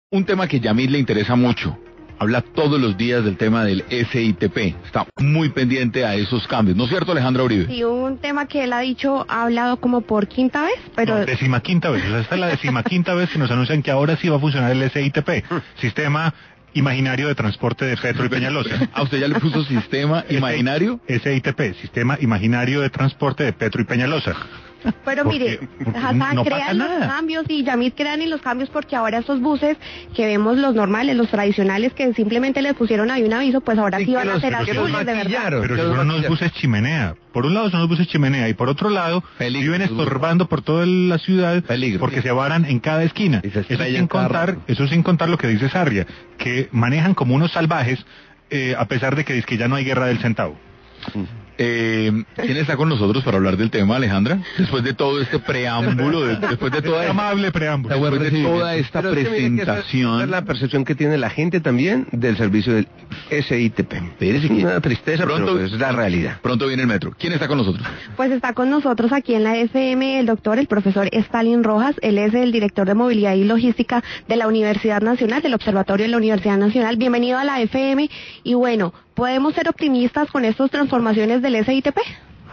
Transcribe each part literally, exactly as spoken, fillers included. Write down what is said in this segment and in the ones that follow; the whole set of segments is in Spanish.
Un tema que Yamil le interesa mucho. Habla todos los días del tema del S I T P. Está muy pendiente a esos cambios. ¿No es cierto, Alejandra Uribe? Sí, un tema que él ha dicho, ha hablado como por quinta vez, pero... No, decimaquinta vez. O sea, esta es la decimaquinta vez que nos anuncian que ahora sí va a funcionar el S I T P. Sistema Imaginario de Transporte de Petro y Peñalosa. ¿A usted ya le puso sistema imaginario? S I T P, Sistema Imaginario de Transporte de Petro y Peñalosa. Pero Porque, mire, Hassan, no pasa crean los nada. cambios y Yamil crean en los cambios porque ahora estos buses que vemos, los normales, los tradicionales, que simplemente les pusieron ahí un aviso, pues ahora sí, Sí, van que a los- ser que los azules de verdad. maquillaron. Pero que si los son unos maquillaron. buses chimenea. Por un lado son unos buses chimenea y por otro lado Peligro. viven estorbando por toda la ciudad Peligro. porque se varan en cada esquina. Y se Eso estrellan sin cada contar, rato. eso sin contar lo que dice Sarria, que manejan como unos salvajes eh, a pesar de que dice que ya no hay guerra del centavo. Eh, ¿Quién está con nosotros para hablar del tema, Alejandra? Después de todo este preámbulo, de- después de toda Este amable preámbulo. Después de recibimiento. toda esta Pero es que mire que esa- presentación. esa es la percepción que tiene la gente también del servicio del S I T P. Es una tristeza, Pronto, pero es la realidad. Pronto viene el metro. ¿Quién está con nosotros? Pues está con nosotros aquí en la F M el doctor, el profesor Stalin Rojas. Él es el director de movilidad y logística de la Universidad Nacional, del Observatorio de la Universidad Nacional. Bienvenido a la F M. Y bueno, ¿podemos ser optimistas con estas transformaciones del S I T P?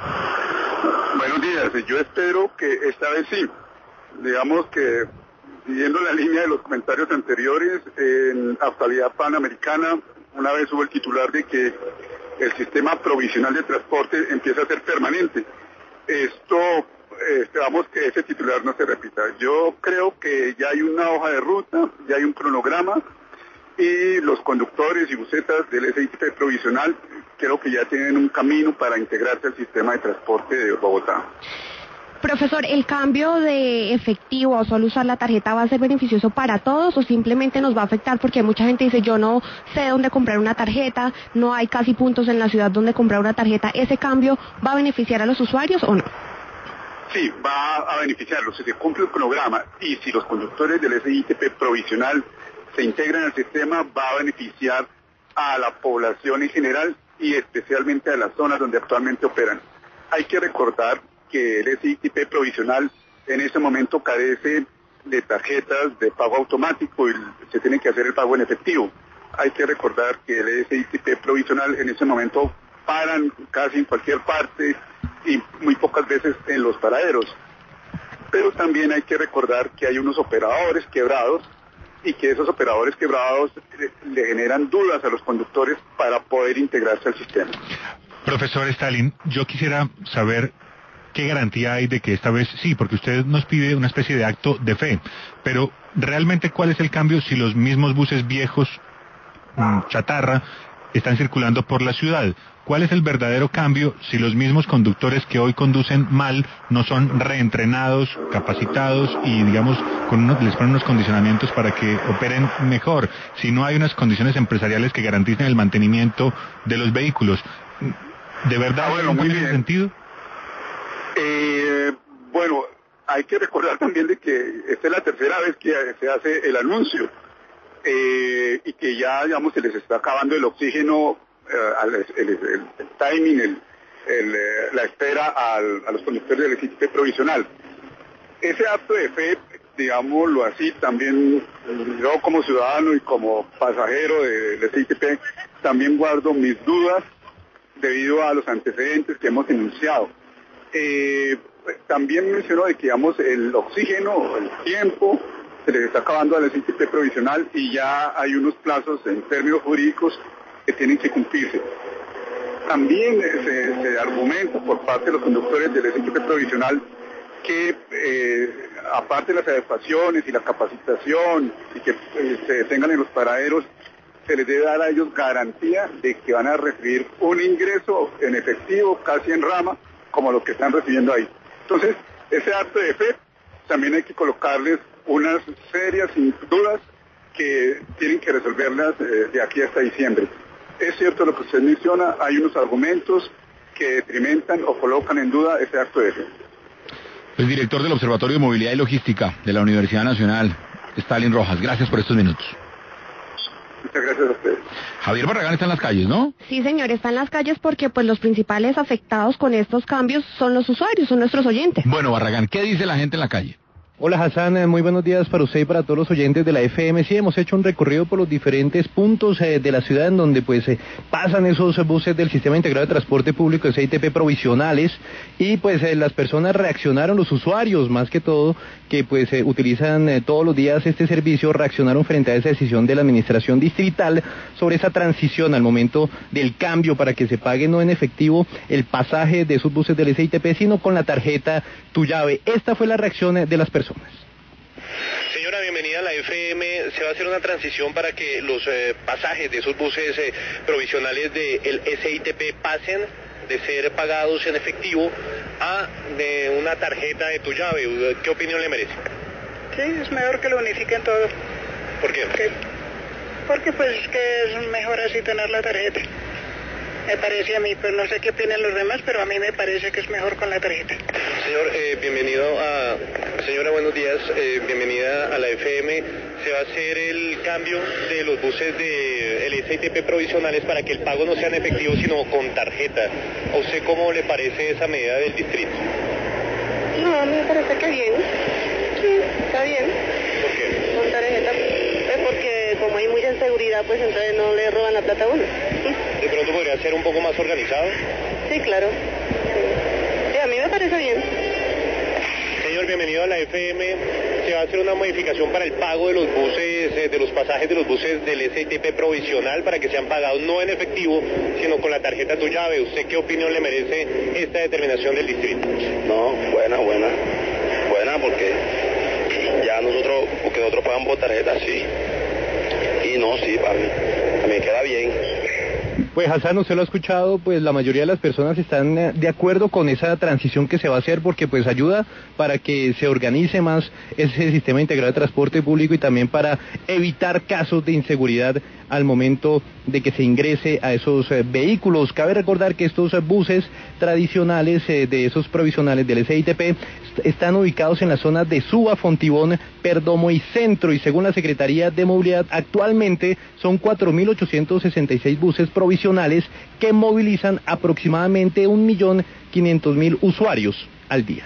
Buenos días, yo espero que esta vez sí. Digamos que, siguiendo la línea de los comentarios anteriores, en actualidad panamericana, una vez hubo el titular de que el sistema provisional de transporte empieza a ser permanente. Esto, eh, esperamos que ese titular no se repita. Yo creo que ya hay una hoja de ruta, ya hay un cronograma, y los conductores y busetas del S I T P provisional creo que ya tienen un camino para integrarse al sistema de transporte de Bogotá. Profesor, ¿el cambio de efectivo o solo usar la tarjeta va a ser beneficioso para todos o simplemente nos va a afectar porque mucha gente dice yo no sé dónde comprar una tarjeta, no hay casi puntos en la ciudad donde comprar una tarjeta? ¿Ese cambio va a beneficiar a los usuarios o no? Sí, va a beneficiarlos si se cumple el cronograma y si los conductores del S I T P provisional se integran al sistema, va a beneficiar a la población en general y especialmente a las zonas donde actualmente operan. Hay que recordar que el S I T P provisional en este momento carece de tarjetas de pago automático y se tiene que hacer el pago en efectivo. Hay que recordar que el S I T P provisional en este momento paran casi en cualquier parte y muy pocas veces en los paraderos. Pero también hay que recordar que hay unos operadores quebrados y que esos operadores quebrados le, le generan dudas a los conductores para poder integrarse al sistema. Profesor Stalin, yo quisiera saber qué garantía hay de que esta vez sí, porque usted nos pide una especie de acto de fe, pero realmente ¿cuál es el cambio si los mismos buses viejos, mmm, chatarra, están circulando por la ciudad? ¿Cuál es el verdadero cambio si los mismos conductores que hoy conducen mal no son reentrenados, capacitados y, digamos, con unos, les ponen unos condicionamientos para que operen mejor? Si no hay unas condiciones empresariales que garanticen el mantenimiento de los vehículos, ¿de verdad Ah, bueno, hay un muy cambio en ese bien. sentido? Eh, bueno, hay que recordar también de que esta es la tercera vez que se hace el anuncio eh, y que ya, digamos, se les está acabando el oxígeno, eh, al- el, el- el timing, el- el, eh, la espera al- a los conductores del S I T P provisional. Ese acto de fe, digámoslo así, también yo como ciudadano y como pasajero del S I T P, también guardo mis dudas debido a los antecedentes que hemos denunciado. Eh, también menciono de que, digamos, el oxígeno, el tiempo, se les está acabando al S I T P provisional y ya hay unos plazos en términos jurídicos que tienen que cumplirse. También se, se argumenta por parte de los conductores del S I T P provisional que eh, aparte de las adecuaciones y la capacitación y que eh, se detengan en los paraderos, se les debe dar a ellos garantía de que van a recibir un ingreso en efectivo, casi en rama, como lo que están recibiendo ahí. Entonces, ese acto de fe, también hay que colocarles unas serias dudas que tienen que resolverlas eh, de aquí hasta diciembre. Es cierto lo que usted menciona, hay unos argumentos que detrimentan o colocan en duda ese acto de fe. El director del Observatorio de Movilidad y Logística de la Universidad Nacional, Stalin Rojas. Gracias por estos minutos. Muchas gracias a ustedes. Javier Barragán está en las calles, ¿no? Sí, señor, está en las calles porque pues los principales afectados con estos cambios son los usuarios, son nuestros oyentes. Bueno, Barragán, ¿qué dice la gente en la calle? Hola Hassan, eh, muy buenos días para usted y para todos los oyentes de la F M. Sí, hemos hecho un recorrido por los diferentes puntos eh, de la ciudad en donde pues eh, pasan esos buses del Sistema Integrado de Transporte Público, S I T P provisionales, y pues eh, las personas reaccionaron, los usuarios más que todo, que pues eh, utilizan eh, todos los días este servicio, reaccionaron frente a esa decisión de la administración distrital sobre esa transición al momento del cambio para que se pague no en efectivo el pasaje de esos buses del S I T P, sino con la tarjeta Tu Llave. Esta fue la reacción de las personas. Señora, bienvenida a la F M. Se va a hacer una transición para que los eh, pasajes de esos buses eh, provisionales del S I T P pasen de ser pagados en efectivo a de una tarjeta de Tu Llave. ¿Qué opinión le merece? Sí, es mejor que lo unifiquen todo. ¿Por qué? Porque, porque pues es que es mejor así tener la tarjeta. Me parece a mí, pero no sé qué opinan los demás, pero a mí me parece que es mejor con la tarjeta. Señor, eh, bienvenido a... Señora, buenos días, eh, bienvenida a la F M. Se va a hacer el cambio de los buses del S I T P provisionales para que el pago no sea en efectivo, sino con tarjeta. ¿A usted cómo le parece esa medida del distrito? No, a mí me parece que bien. Sí, está bien. ¿Por qué? Con tarjeta. Es porque como hay mucha inseguridad, pues entonces no le roban la plata a uno. ¿De pronto podría ser un poco más organizado? Sí, claro. Sí, sí, a mí me parece bien. Señor, bienvenido a la F M. Se va a hacer una modificación para el pago de los buses, eh, de los pasajes de los buses del S I T P provisional para que sean pagados no en efectivo, sino con la tarjeta Tu Llave. ¿Usted qué opinión le merece esta determinación del distrito? No, buena, buena. Buena porque ya nosotros, porque nosotros pagamos por tarjeta, sí. Y no, sí, para mí, a mí queda bien. Pues Hassan, usted lo ha escuchado, pues la mayoría de las personas están eh, de acuerdo con esa transición que se va a hacer porque pues ayuda para que se organice más ese sistema integrado de transporte público y también para evitar casos de inseguridad al momento de que se ingrese a esos eh, vehículos. Cabe recordar que estos eh, buses tradicionales eh, de esos provisionales del S I T P est están ubicados en las zonas de Suba, Fontibón, Perdomo y Centro, y según la Secretaría de Movilidad actualmente son cuatro mil ochocientos sesenta y seis buses provisionales que movilizan aproximadamente un millón quinientos mil usuarios al día.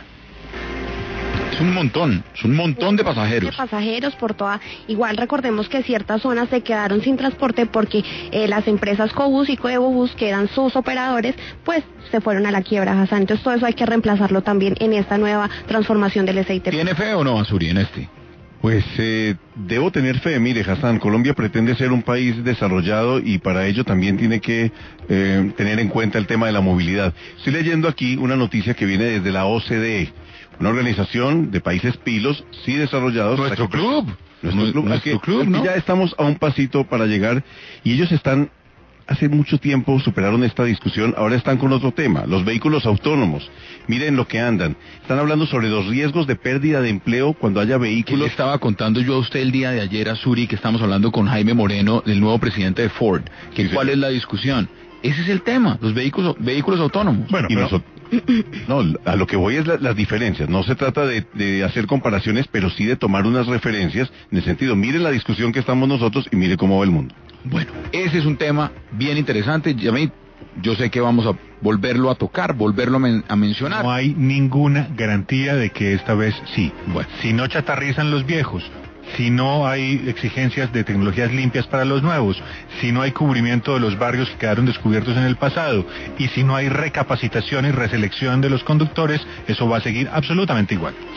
Es un montón, es un montón de pasajeros. De pasajeros por toda. Igual recordemos que ciertas zonas se quedaron sin transporte porque eh, las empresas Cobus y Coebobus, que eran sus operadores, pues se fueron a la quiebra, Hassan. Entonces todo eso hay que reemplazarlo también en esta nueva transformación del S I T P. ¿Tiene fe o no, Azuri, en este? Pues eh, debo tener fe. Mire, Hassan, Colombia pretende ser un país desarrollado y para ello también tiene que eh, tener en cuenta el tema de la movilidad. Estoy leyendo aquí una noticia que viene desde la O C D E, una organización de países pilos, sí desarrollados. Nuestro que, club. Nuestro club. Nuestro que, club, ¿no? Ya estamos a un pasito para llegar y ellos están... Hace mucho tiempo superaron esta discusión, ahora están con otro tema, los vehículos autónomos. Miren lo que andan. Están hablando sobre los riesgos de pérdida de empleo cuando haya ¿Qué vehículos. le estaba contando yo a usted el día de ayer, Azuri, que estamos hablando con Jaime Moreno, el nuevo presidente de Ford? Que Sí, ¿Cuál señor. es la discusión? Ese es el tema, los vehículos vehículos autónomos. Bueno, Y pero- nosotros- no, a lo que voy es la- las diferencias. No se trata de, de hacer comparaciones, pero sí de tomar unas referencias en el sentido, mire la discusión que estamos nosotros y mire cómo va el mundo. Bueno, ese es un tema bien interesante. Ya ven, yo sé que vamos a volverlo a tocar, volverlo a, men- a mencionar. No hay ninguna garantía de que esta vez sí. Bueno. Si no chatarrizan los viejos, si no hay exigencias de tecnologías limpias para los nuevos, si no hay cubrimiento de los barrios que quedaron descubiertos en el pasado, y si no hay recapacitación y reselección de los conductores, eso va a seguir absolutamente igual.